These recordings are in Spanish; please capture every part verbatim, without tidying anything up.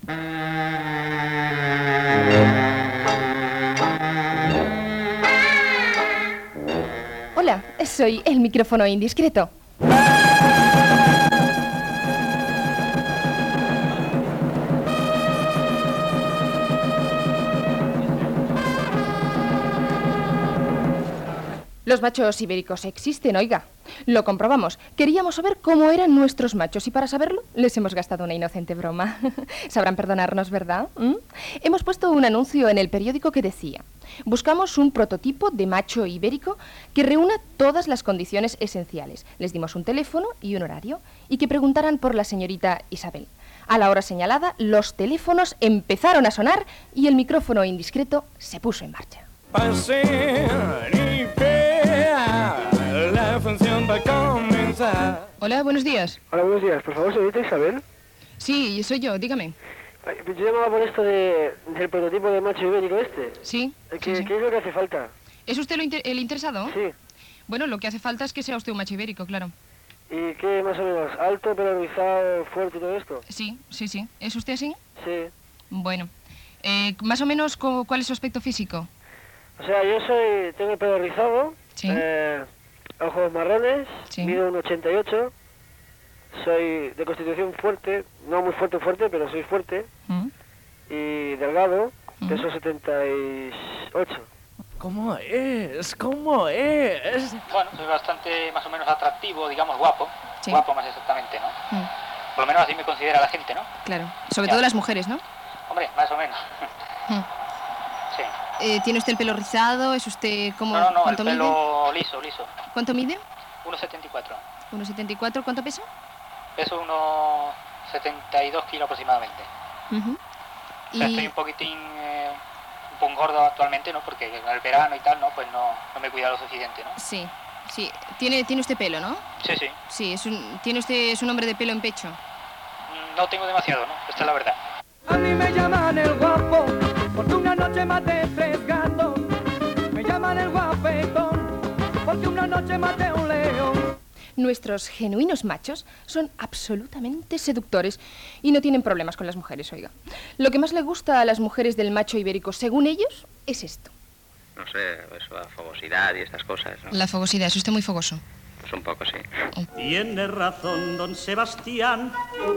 Hola, soy el micrófono indiscreto. Los machos ibéricos existen, oiga. Lo comprobamos. Queríamos saber cómo eran nuestros machos y para saberlo les hemos gastado una inocente broma. Sabrán perdonarnos, ¿verdad? ¿Mm? Hemos puesto un anuncio en el periódico que decía: buscamos un prototipo de macho ibérico que reúna todas las condiciones esenciales. Les dimos un teléfono y un horario y que preguntaran por la señorita Isabel. A la hora señalada, los teléfonos empezaron a sonar y el micrófono indiscreto se puso en marcha. La función va a comenzar. Hola, buenos días. Hola, buenos días. Por favor, señorita Isabel. Sí, soy yo, dígame. Yo llamaba por esto de, del prototipo de macho ibérico este. Sí. ¿Qué, sí, sí. ¿Qué es lo que hace falta? ¿Es usted lo inter el interesado? Sí. Bueno, lo que hace falta es que sea usted un macho ibérico, claro. ¿Y qué más o menos? ¿Alto, pelo rizado, fuerte y todo esto? Sí, sí, sí. ¿Es usted así? Sí. Bueno. Eh, más o menos, ¿cuál es su aspecto físico? O sea, yo soy... tengo el pelo rizado. Sí. Eh, ojos marrones. Sí. Mido un ochenta y ocho. Soy de constitución fuerte. No muy fuerte, fuerte, pero soy fuerte. ¿Mm? Y delgado. ¿Mm? Peso setenta y ocho. ¿Cómo es? ¿Cómo es? Bueno, soy bastante más o menos atractivo, digamos guapo. Sí. Guapo más exactamente, ¿no? Mm. Por lo menos así me considera la gente, ¿no? Claro. Sobre Ya. todo las mujeres, ¿no? Hombre, más o menos. Mm. Sí. Eh, ¿Tiene usted el pelo rizado? ¿Es usted como... No, no, no, el ¿cuánto mide? pelo liso, liso. ¿Cuánto mide? uno setenta y cuatro. uno setenta y cuatro. ¿Cuánto pesa? Peso unos setenta y dos kilos aproximadamente. Uh-huh. O sea, estoy un poquitín... Eh, un poco gordo actualmente, ¿no? Porque en el verano y tal, ¿no? Pues no, no me cuida lo suficiente, ¿no? Sí, sí. Tiene, tiene usted pelo, ¿no? Sí, sí. Sí, es un, tiene usted... es un hombre de pelo en pecho. Mm, No tengo demasiado, ¿no? Esta es la verdad. A mí me llaman el guapo, porque una noche maté tres gatos. Me llaman el guapetón, porque una noche maté un león. Nuestros genuinos machos son absolutamente seductores y no tienen problemas con las mujeres, oiga. Lo que más le gusta a las mujeres del macho ibérico, según ellos, es esto. No sé, eso, la fogosidad y estas cosas, ¿no? La fogosidad, es usted muy fogoso. Pues un poco, sí. Tiene razón, don Sebastián.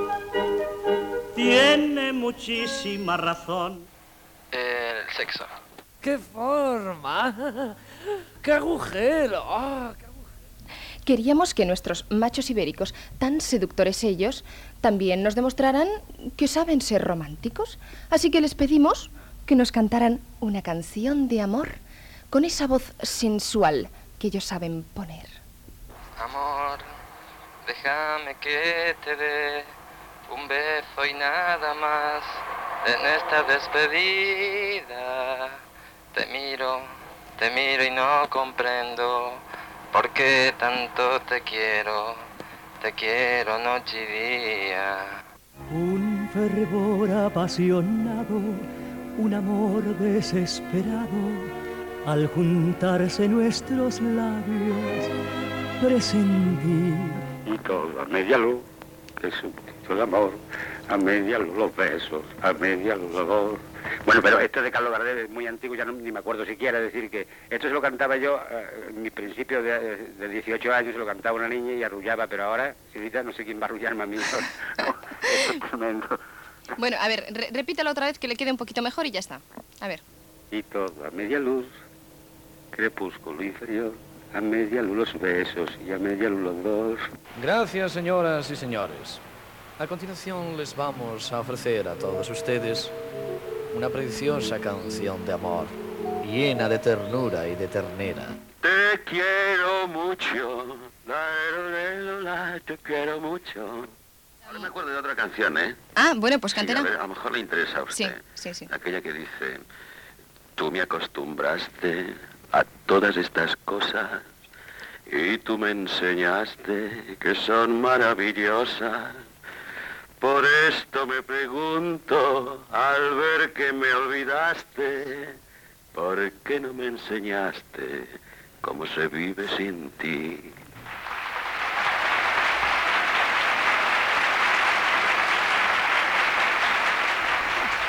Tiene muchísima razón. El sexo. ¡Qué forma! ¡Qué agujero! ¡Ah, qué agujero! Queríamos que nuestros machos ibéricos, tan seductores ellos, también nos demostraran que saben ser románticos. Así que les pedimos que nos cantaran una canción de amor con esa voz sensual que ellos saben poner. Amor, déjame que te dé un beso y nada más en esta despedida. Te miro, te miro y no comprendo por qué tanto te quiero, te quiero noche y día. Un fervor apasionado, un amor desesperado. Al juntarse nuestros labios, presentí. Y todo a media luz, es un poquito de amor, a media luz los besos, a media luz los dos. Bueno, pero esto de Carlos Gardel es muy antiguo, ya no, ni me acuerdo siquiera, es decir que esto se lo cantaba yo eh, en mis principios de, de dieciocho años, se lo cantaba una niña y arrullaba, pero ahora, señorita, no sé quién va a arrullarme a mí. Esto es tremendo. Bueno, a ver, re repítalo otra vez que le quede un poquito mejor y ya está. A ver. Y todo a media luz, crepúsculo inferior, a media luz los besos y a media luz los dos. Gracias, señoras y señores. A continuación les vamos a ofrecer a todos ustedes una preciosa canción de amor, llena de ternura y de ternera. Te quiero mucho, te quiero mucho. Ahora me acuerdo de otra canción, ¿eh? Ah, bueno, pues Sí, cántela. a, ver, a lo mejor le interesa a usted. Sí, sí, sí. Aquella que dice: tú me acostumbraste a todas estas cosas y tú me enseñaste que son maravillosas. Por esto me pregunto, al ver que me olvidaste, ¿por qué no me enseñaste cómo se vive sin ti?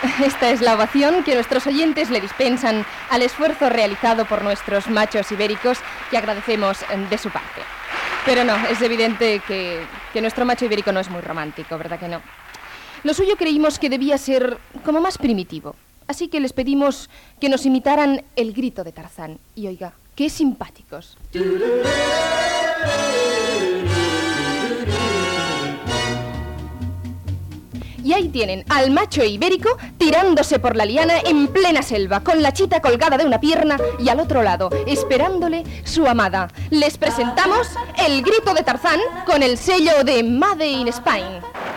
Esta es la ovación que nuestros oyentes le dispensan al esfuerzo realizado por nuestros machos ibéricos, que agradecemos de su parte. Pero no, es evidente que, que nuestro macho ibérico no es muy romántico, ¿verdad que no? Lo suyo creímos que debía ser como más primitivo. Así que les pedimos que nos imitaran el grito de Tarzán. Y oiga, qué simpáticos. Y ahí tienen al macho ibérico tirándose por la liana en plena selva, con la chita colgada de una pierna y al otro lado, esperándole su amada. Les presentamos el grito de Tarzán con el sello de Made in Spain.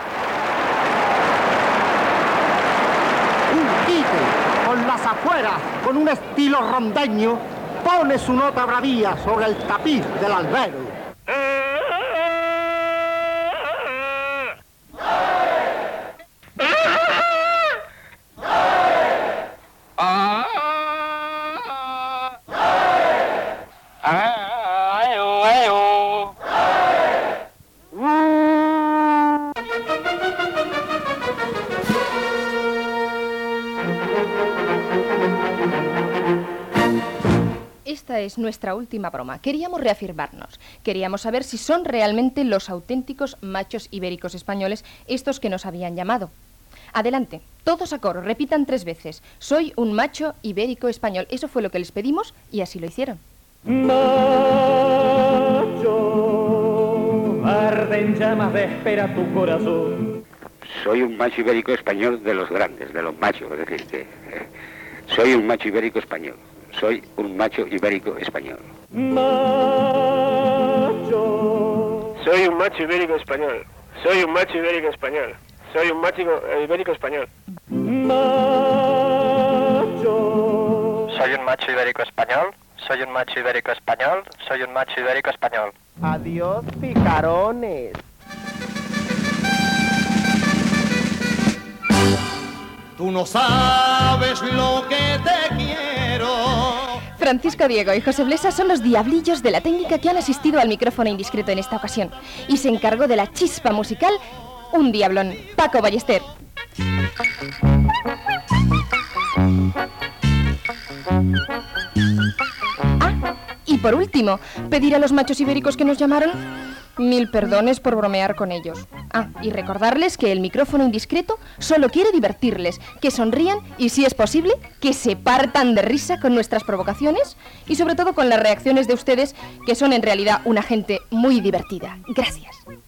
Un tigre con las afueras, con un estilo rondeño, pone su nota bravía sobre el tapiz del albero. Esta es nuestra última broma. Queríamos reafirmarnos. Queríamos saber si son realmente los auténticos machos ibéricos españoles estos que nos habían llamado. Adelante, todos a coro, repitan tres veces. Soy un macho ibérico español. Eso fue lo que les pedimos y así lo hicieron. Macho, arden llamas de espera tu corazón. Soy un macho ibérico español de los grandes, de los machos, es decir, que eh, soy un macho ibérico español. Soy un macho ibérico español. Macho. Soy un macho ibérico español. Soy un macho ibérico español. Soy un macho ibérico español. Macho. Soy un macho ibérico español. Soy un macho ibérico español. Soy un macho ibérico español. Adiós, picarones. Tú no sabes lo que te quiero. Francisco Diego y José Blesa son los diablillos de la técnica que han asistido al micrófono indiscreto en esta ocasión. Y se encargó de la chispa musical un diablón, Paco Ballester. Ah, y por último, pedir a los machos ibéricos que nos llamaron mil perdones por bromear con ellos. Ah, y recordarles que el micrófono indiscreto solo quiere divertirles, que sonrían y, si es posible, que se partan de risa con nuestras provocaciones y sobre todo con las reacciones de ustedes, que son en realidad una gente muy divertida. Gracias.